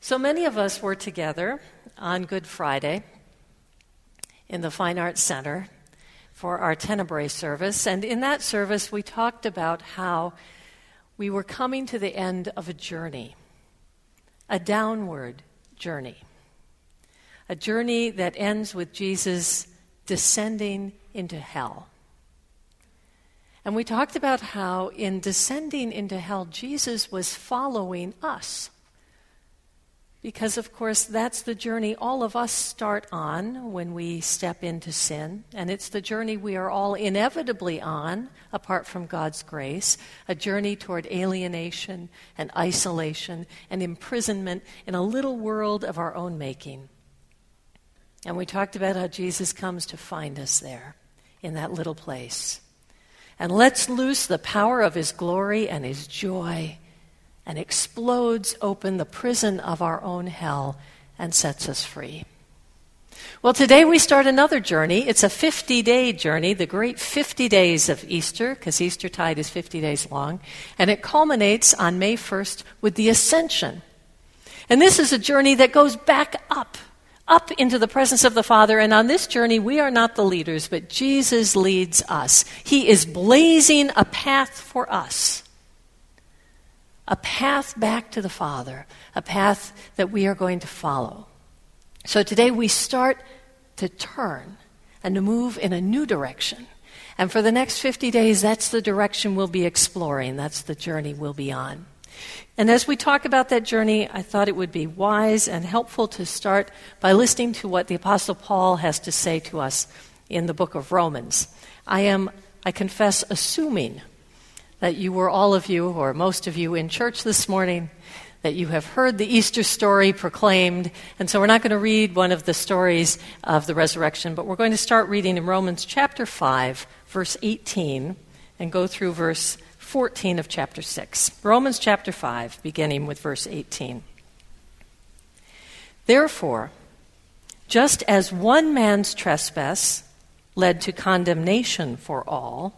So many of us were together on Good Friday in the Fine Arts Center for our Tenebrae service. And in that service, we talked about how we were coming to the end of a journey, a downward journey, a journey that ends with Jesus descending into hell. And we talked about how in descending into hell, Jesus was following us. Because, of course, that's the journey all of us start on when we step into sin. And it's the journey we are all inevitably on, apart from God's grace, a journey toward alienation and isolation and imprisonment in a little world of our own making. And we talked about how Jesus comes to find us there, in that little place, and lets loose the power of his glory and his joy and explodes open the prison of our own hell and sets us free. Well, today we start another journey. It's a 50-day journey, the great 50 days of Easter, because Eastertide is 50 days long, and it culminates on May 1st with the Ascension. And this is a journey that goes back up into the presence of the Father, and on this journey we are not the leaders, but Jesus leads us. He is blazing a path for us. A path back to the Father, a path that we are going to follow. So today we start to turn and to move in a new direction. And for the next 50 days, that's the direction we'll be exploring. That's the journey we'll be on. And as we talk about that journey, I thought it would be wise and helpful to start by listening to what the Apostle Paul has to say to us in the book of Romans. I confess, assuming that you were all of you, or most of you, in church this morning, that you have heard the Easter story proclaimed. And so we're not going to read one of the stories of the resurrection, but we're going to start reading in Romans chapter 5, verse 18, and go through verse 14 of chapter 6. Romans chapter 5, beginning with verse 18. Therefore, just as one man's trespass led to condemnation for all,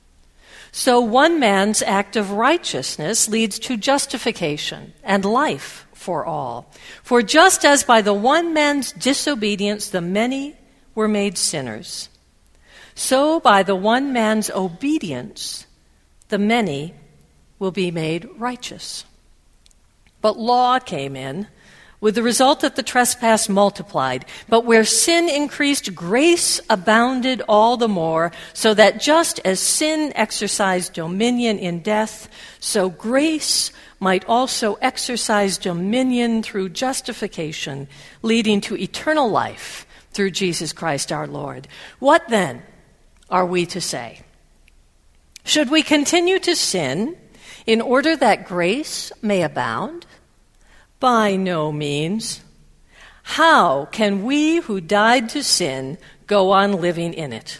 so one man's act of righteousness leads to justification and life for all. For just as by the one man's disobedience the many were made sinners, so by the one man's obedience the many will be made righteous. But law came in, with the result that the trespass multiplied. But where sin increased, grace abounded all the more, so that just as sin exercised dominion in death, so grace might also exercise dominion through justification, leading to eternal life through Jesus Christ our Lord. What then are we to say? Should we continue to sin in order that grace may abound? By no means. How can we who died to sin go on living in it?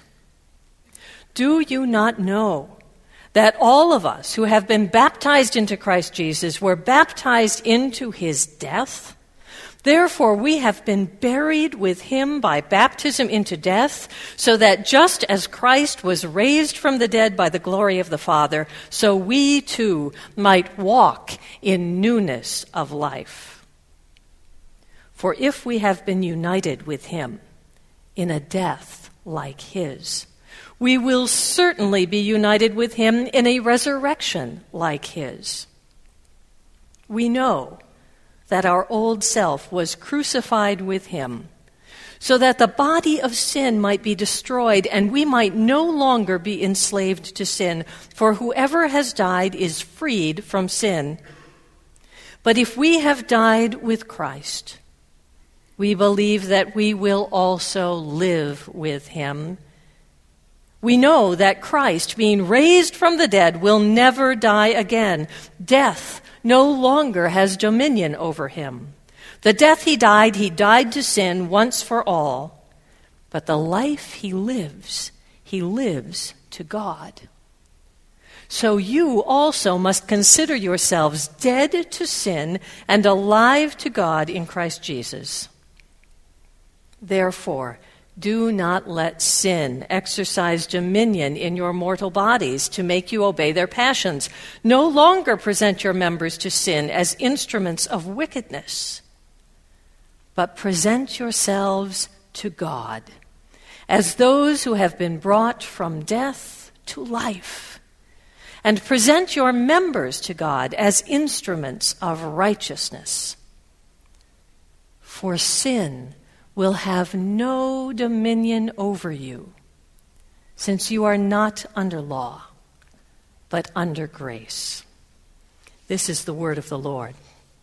Do you not know that all of us who have been baptized into Christ Jesus were baptized into his death? Therefore, we have been buried with him by baptism into death, so that just as Christ was raised from the dead by the glory of the Father, so we too might walk in newness of life. For if we have been united with him in a death like his, we will certainly be united with him in a resurrection like his. We know that our old self was crucified with him, so that the body of sin might be destroyed and we might no longer be enslaved to sin. For whoever has died is freed from sin. But if we have died with Christ, we believe that we will also live with him. We know that Christ, being raised from the dead, will never die again. Death no longer has dominion over him. The death he died to sin once for all. But the life he lives to God. So you also must consider yourselves dead to sin and alive to God in Christ Jesus. Therefore, do not let sin exercise dominion in your mortal bodies to make you obey their passions. No longer present your members to sin as instruments of wickedness, but present yourselves to God as those who have been brought from death to life, and present your members to God as instruments of righteousness. For sin will have no dominion over you, since you are not under law, but under grace. This is the word of the Lord.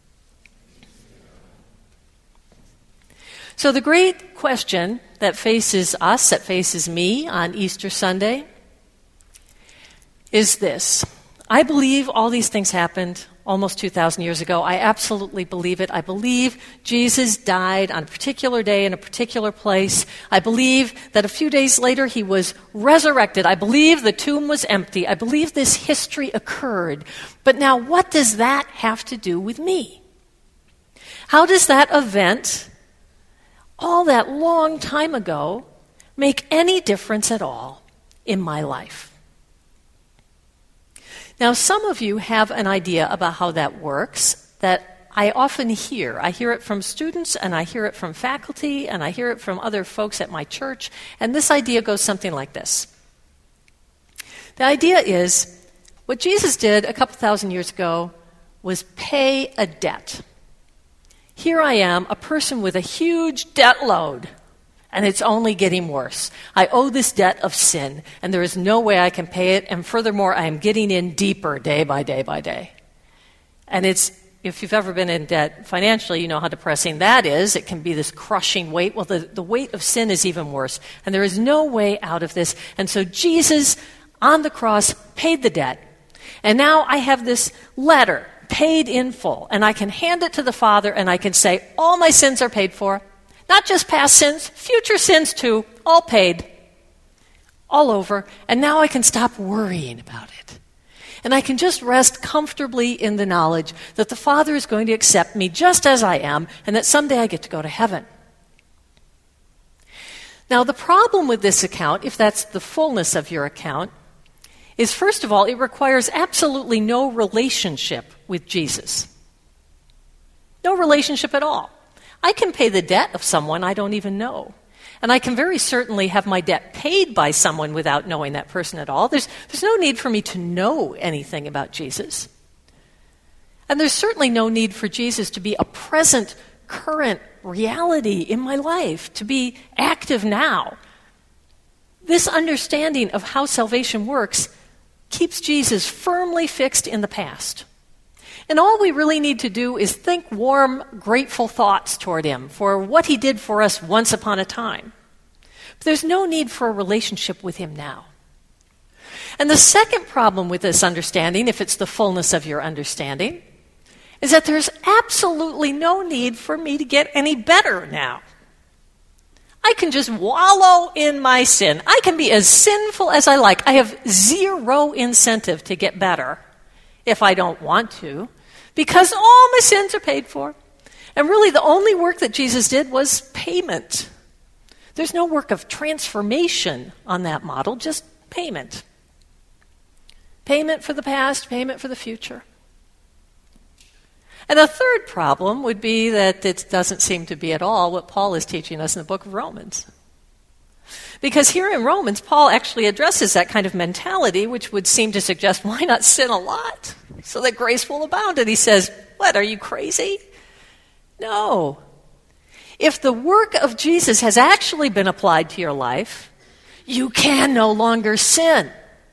So the great question that faces us, that faces me on Easter Sunday, is this. I believe all these things happened almost 2,000 years ago. I absolutely believe it. I believe Jesus died on a particular day in a particular place. I believe that a few days later he was resurrected. I believe the tomb was empty. I believe this history occurred. But now what does that have to do with me? How does that event, all that long time ago, make any difference at all in my life? Now, some of you have an idea about how that works that I often hear. I hear it from students, and I hear it from faculty, and I hear it from other folks at my church, and this idea goes something like this. The idea is, what Jesus did a couple thousand years ago was pay a debt. Here I am, a person with a huge debt load, and it's only getting worse. I owe this debt of sin, and there is no way I can pay it, and furthermore, I am getting in deeper day by day by day. And it's, if you've ever been in debt financially, you know how depressing that is. It can be this crushing weight. Well, the weight of sin is even worse, and there is no way out of this. And so Jesus, on the cross, paid the debt. And now I have this letter, paid in full, and I can hand it to the Father, and I can say, all my sins are paid for. Not just past sins, future sins too, all paid, all over, and now I can stop worrying about it. And I can just rest comfortably in the knowledge that the Father is going to accept me just as I am, and that someday I get to go to heaven. Now, the problem with this account, if that's the fullness of your account, is first of all, it requires absolutely no relationship with Jesus. No relationship at all. I can pay the debt of someone I don't even know. And I can very certainly have my debt paid by someone without knowing that person at all. There's no need for me to know anything about Jesus. And there's certainly no need for Jesus to be a present, current reality in my life, to be active now. This understanding of how salvation works keeps Jesus firmly fixed in the past. And all we really need to do is think warm, grateful thoughts toward him for what he did for us once upon a time. But there's no need for a relationship with him now. And the second problem with this understanding, if it's the fullness of your understanding, is that there's absolutely no need for me to get any better now. I can just wallow in my sin. I can be as sinful as I like. I have zero incentive to get better if I don't want to, because all my sins are paid for. And really the only work that Jesus did was payment. There's no work of transformation on that model, just payment. Payment for the past, payment for the future. And a third problem would be that it doesn't seem to be at all what Paul is teaching us in the book of Romans. Because here in Romans, Paul actually addresses that kind of mentality, which would seem to suggest, why not sin a lot so that grace will abound? And he says, what, are you crazy? No. If the work of Jesus has actually been applied to your life, you can no longer sin.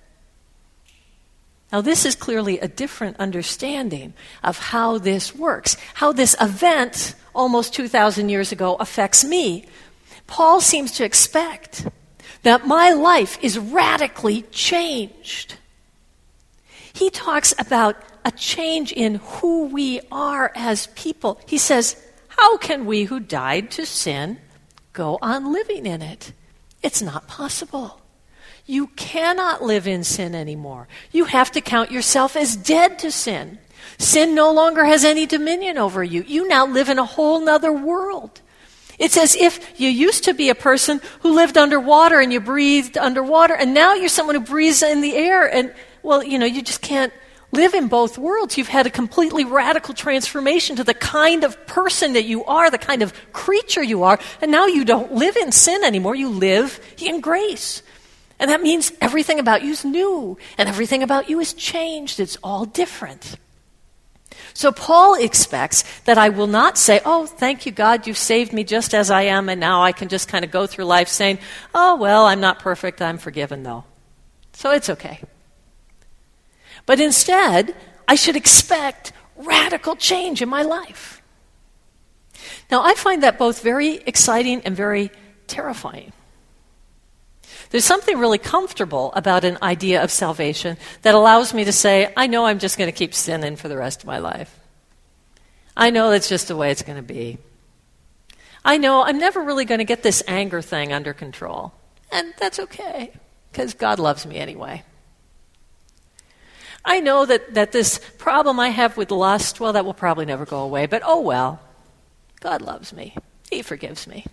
Now, this is clearly a different understanding of how this works, how this event almost 2,000 years ago affects me. Paul seems to expect that my life is radically changed. He talks about a change in who we are as people. He says, how can we who died to sin go on living in it? It's not possible. You cannot live in sin anymore. You have to count yourself as dead to sin. Sin no longer has any dominion over you. You now live in a whole nother world. It's as if you used to be a person who lived underwater and you breathed underwater, and now you're someone who breathes in the air, and, well, you just can't live in both worlds. You've had a completely radical transformation to the kind of person that you are, the kind of creature you are, and now you don't live in sin anymore. You live in grace. And that means everything about you is new, and everything about you is changed. It's all different. So Paul expects that I will not say, oh, thank you, God, you've saved me just as I am, and now I can just kind of go through life saying, oh, well, I'm not perfect, I'm forgiven, though. So it's okay. But instead, I should expect radical change in my life. Now, I find that both very exciting and very terrifying. There's something really comfortable about an idea of salvation that allows me to say, I know I'm just going to keep sinning for the rest of my life. I know that's just the way it's going to be. I know I'm never really going to get this anger thing under control. And that's okay, because God loves me anyway. I know that this problem I have with lust, well, that will probably never go away, but oh well, God loves me. He forgives me.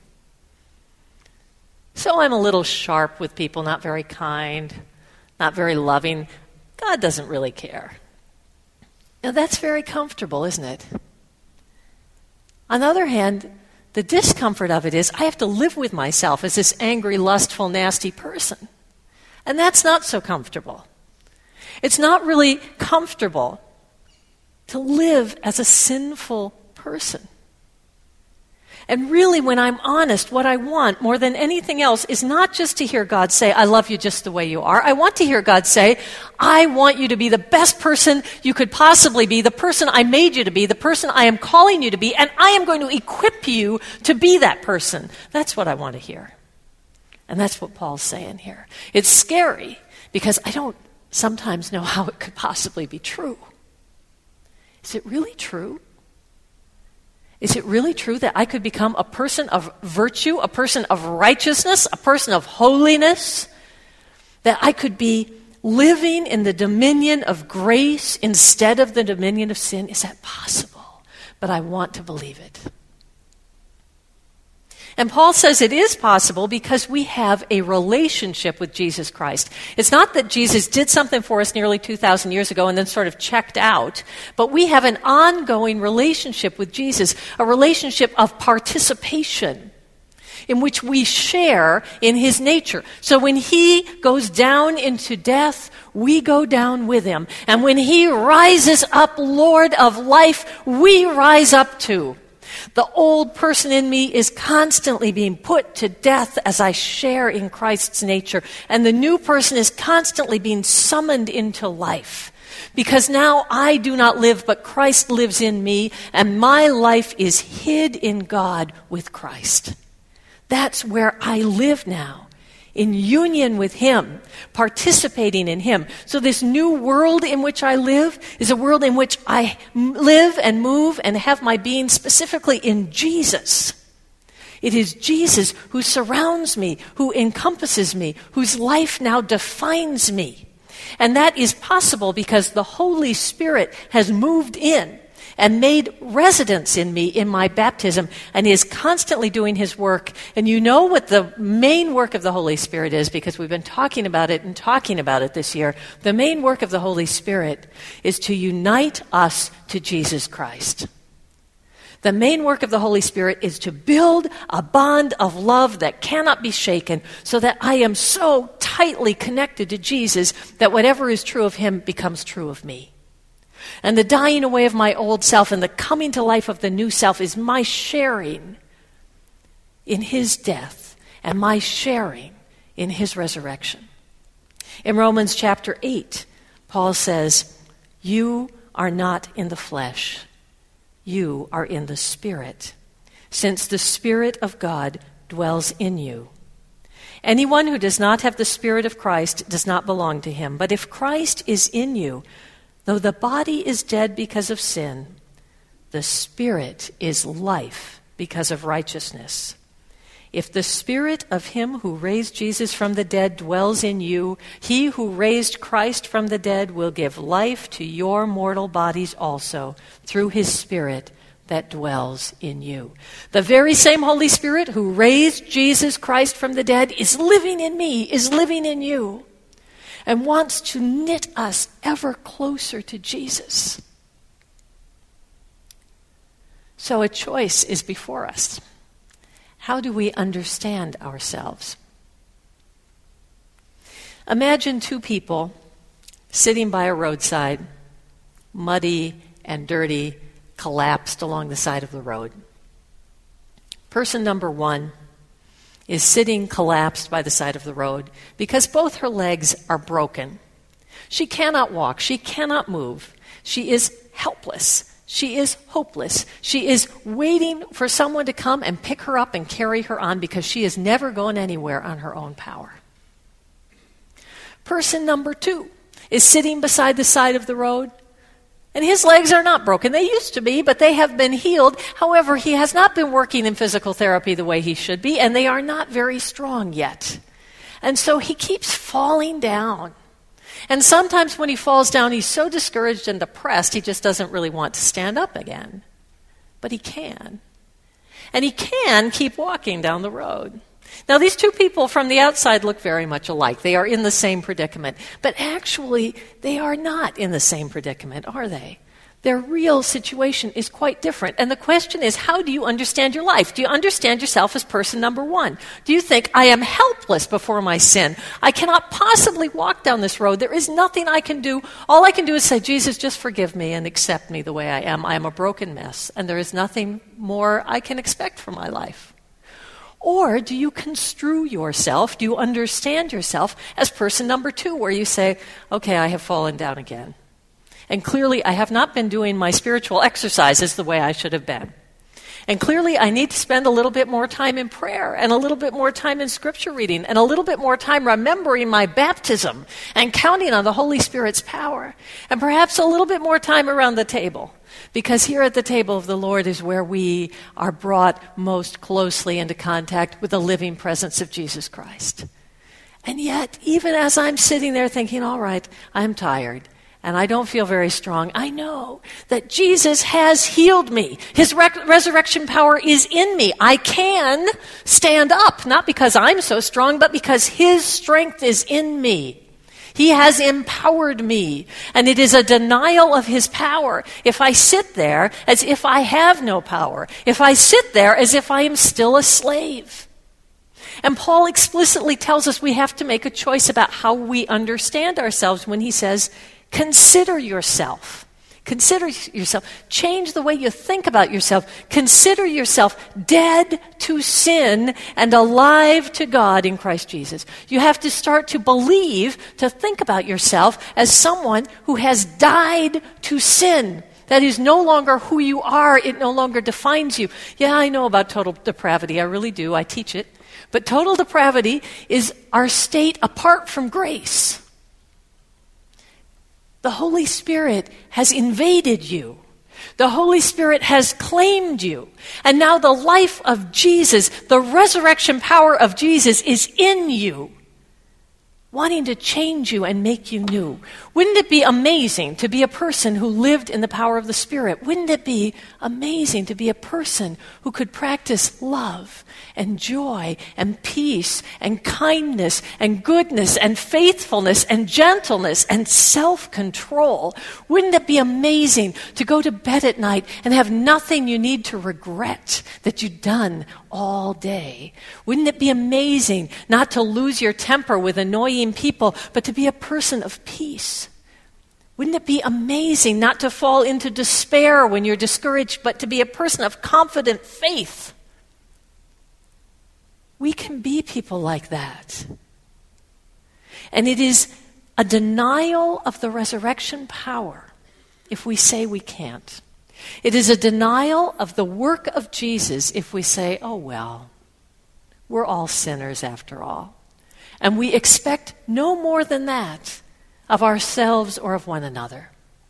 So I'm a little sharp with people, not very kind, not very loving. God doesn't really care. Now that's very comfortable, isn't it? On the other hand, the discomfort of it is I have to live with myself as this angry, lustful, nasty person. And that's not so comfortable. It's not really comfortable to live as a sinful person. And really, when I'm honest, what I want more than anything else is not just to hear God say, I love you just the way you are. I want to hear God say, I want you to be the best person you could possibly be, the person I made you to be, the person I am calling you to be, and I am going to equip you to be that person. That's what I want to hear. And that's what Paul's saying here. It's scary because I don't sometimes know how it could possibly be true. Is it really true? Is it really true that I could become a person of virtue, a person of righteousness, a person of holiness? That I could be living in the dominion of grace instead of the dominion of sin? Is that possible? But I want to believe it. And Paul says it is possible because we have a relationship with Jesus Christ. It's not that Jesus did something for us nearly 2,000 years ago and then sort of checked out, but we have an ongoing relationship with Jesus, a relationship of participation in which we share in his nature. So when he goes down into death, we go down with him. And when he rises up, Lord of life, we rise up too. The old person in me is constantly being put to death as I share in Christ's nature. And the new person is constantly being summoned into life. Because now I do not live, but Christ lives in me, and my life is hid in God with Christ. That's where I live now, in union with him, participating in him. So this new world in which I live is a world in which I live and move and have my being specifically in Jesus. It is Jesus who surrounds me, who encompasses me, whose life now defines me. And that is possible because the Holy Spirit has moved in and made residence in me in my baptism, and is constantly doing his work. And you know what the main work of the Holy Spirit is, because we've been talking about it this year. The main work of the Holy Spirit is to unite us to Jesus Christ. The main work of the Holy Spirit is to build a bond of love that cannot be shaken, so that I am so tightly connected to Jesus that whatever is true of him becomes true of me. And the dying away of my old self and the coming to life of the new self is my sharing in his death and my sharing in his resurrection. In Romans chapter 8, Paul says, you are not in the flesh, you are in the Spirit, since the Spirit of God dwells in you. Anyone who does not have the Spirit of Christ does not belong to him. But if Christ is in you, though the body is dead because of sin, the Spirit is life because of righteousness. If the Spirit of him who raised Jesus from the dead dwells in you, he who raised Christ from the dead will give life to your mortal bodies also through his Spirit that dwells in you. The very same Holy Spirit who raised Jesus Christ from the dead is living in me, is living in you. and wants to knit us ever closer to Jesus. So a choice is before us. How do we understand ourselves? Imagine two people sitting by a roadside, muddy and dirty, collapsed along the side of the road. Person number one is sitting collapsed by the side of the road because both her legs are broken. She cannot walk. She cannot move. She is helpless. She is hopeless. She is waiting for someone to come and pick her up and carry her on because she is never going anywhere on her own power. Person number two is sitting beside the side of the road, and his legs are not broken. They used to be, but they have been healed. However, he has not been working in physical therapy the way he should be, and they are not very strong yet. And so he keeps falling down. And sometimes when he falls down, he's so discouraged and depressed, he just doesn't really want to stand up again. But he can. And he can keep walking down the road. Now, these two people from the outside look very much alike. They are in the same predicament. But actually, they are not in the same predicament, are they? Their real situation is quite different. And the question is, how do you understand your life? Do you understand yourself as person number one? Do you think, I am helpless before my sin? I cannot possibly walk down this road. There is nothing I can do. All I can do is say, Jesus, just forgive me and accept me the way I am. I am a broken mess, and there is nothing more I can expect from my life. Or do you construe yourself, do you understand yourself as person number two, where you say, okay, I have fallen down again. And clearly I have not been doing my spiritual exercises the way I should have been. And clearly I need to spend a little bit more time in prayer and a little bit more time in scripture reading and a little bit more time remembering my baptism and counting on the Holy Spirit's power. And perhaps a little bit more time around the table. Because here at the table of the Lord is where we are brought most closely into contact with the living presence of Jesus Christ. And yet, even as I'm sitting there thinking, all right, I'm tired, and I don't feel very strong, I know that Jesus has healed me. His resurrection power is in me. I can stand up, not because I'm so strong, but because His strength is in me. He has empowered me, and it is a denial of His power if I sit there as if I have no power, if I sit there as if I am still a slave. And Paul explicitly tells us we have to make a choice about how we understand ourselves when he says, consider yourself. Consider yourself. Change the way you think about yourself. Consider yourself dead to sin and alive to God in Christ Jesus. You have to start to believe, to think about yourself as someone who has died to sin. That is no longer who you are. It no longer defines you. Yeah, I know about total depravity. I really do. I teach it. But total depravity is our state apart from grace. The Holy Spirit has invaded you. The Holy Spirit has claimed you. And now the life of Jesus, the resurrection power of Jesus is in you, wanting to change you and make you new. Wouldn't it be amazing to be a person who lived in the power of the Spirit? Wouldn't it be amazing to be a person who could practice love and joy and peace and kindness and goodness and faithfulness and gentleness and self-control? Wouldn't it be amazing to go to bed at night and have nothing you need to regret that you've done all day? Wouldn't it be amazing not to lose your temper with annoying people, but to be a person of peace? Wouldn't it be amazing not to fall into despair when you're discouraged, but to be a person of confident faith? We can be people like that. And it is a denial of the resurrection power if we say we can't. It is a denial of the work of Jesus if we say, oh well, we're all sinners after all. And we expect no more than that of ourselves or of one another.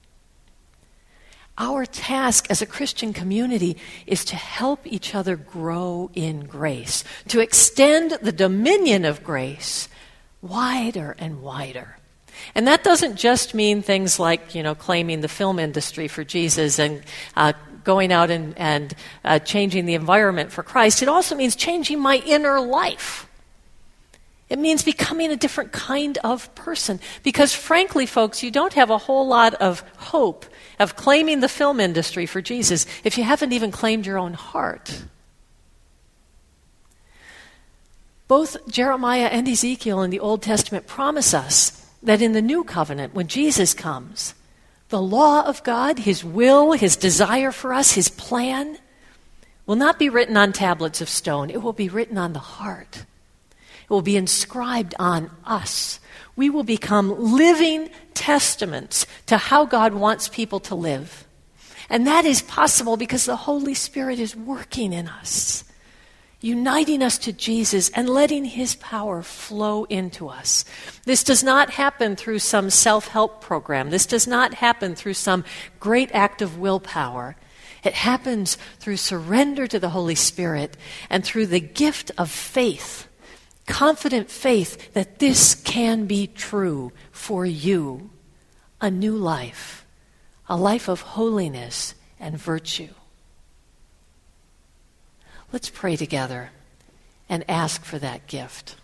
Our task as a Christian community is to help each other grow in grace, to extend the dominion of grace wider and wider. And that doesn't just mean things like, claiming the film industry for Jesus and going out and changing the environment for Christ. It also means changing my inner life. It means becoming a different kind of person. Because frankly, folks, you don't have a whole lot of hope of claiming the film industry for Jesus if you haven't even claimed your own heart. Both Jeremiah and Ezekiel in the Old Testament promise us that in the new covenant, when Jesus comes, the law of God, his will, his desire for us, his plan, will not be written on tablets of stone. It will be written on the heart. It will be inscribed on us. We will become living testaments to how God wants people to live. And that is possible because the Holy Spirit is working in us, uniting us to Jesus and letting his power flow into us. This does not happen through some self-help program. This does not happen through some great act of willpower. It happens through surrender to the Holy Spirit and through the gift of faith, confident faith that this can be true for you, a new life, a life of holiness and virtue. Let's pray together and ask for that gift.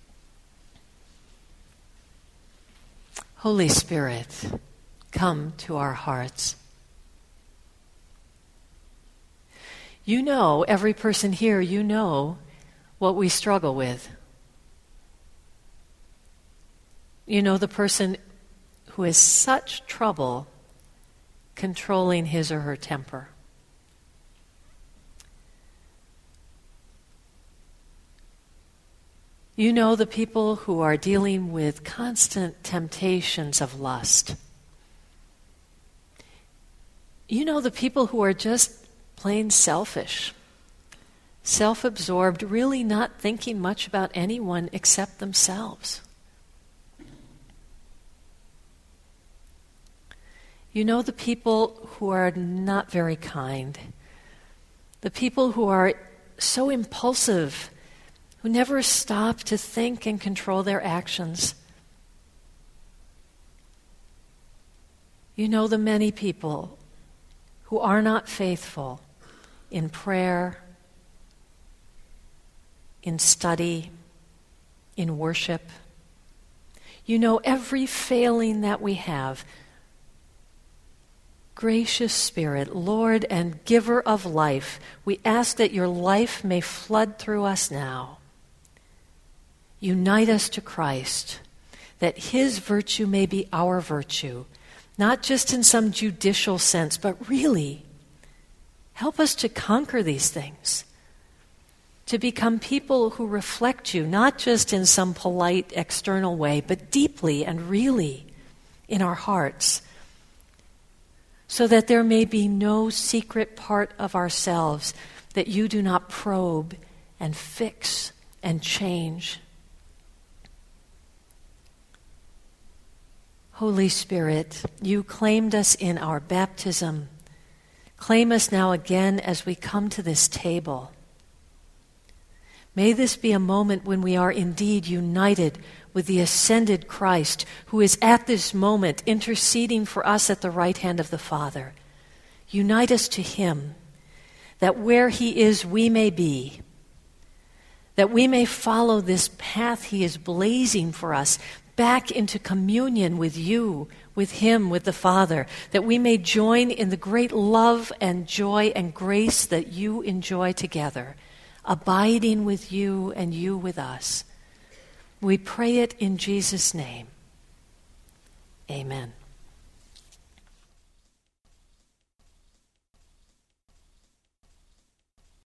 Holy Spirit, come to our hearts. You know, every person here, you know what we struggle with. You know the person who has such trouble controlling his or her temper. You know the people who are dealing with constant temptations of lust. You know the people who are just plain selfish, self-absorbed, really not thinking much about anyone except themselves. You know the people who are not very kind, the people who are so impulsive, who never stop to think and control their actions. You know the many people who are not faithful in prayer, in study, in worship. You know every failing that we have. Gracious Spirit, Lord and giver of life, we ask that your life may flood through us now. Unite us to Christ, that his virtue may be our virtue, not just in some judicial sense, but really help us to conquer these things, to become people who reflect you, not just in some polite external way, but deeply and really in our hearts, so that there may be no secret part of ourselves that you do not probe and fix and change. Holy Spirit, you claimed us in our baptism. Claim us now again as we come to this table. May this be a moment when we are indeed united with the ascended Christ, who is at this moment interceding for us at the right hand of the Father. Unite us to him, that where he is, we may be, that we may follow this path he is blazing for us, back into communion with you, with him, with the Father, that we may join in the great love and joy and grace that you enjoy together, abiding with you and you with us. We pray it in Jesus' name. Amen.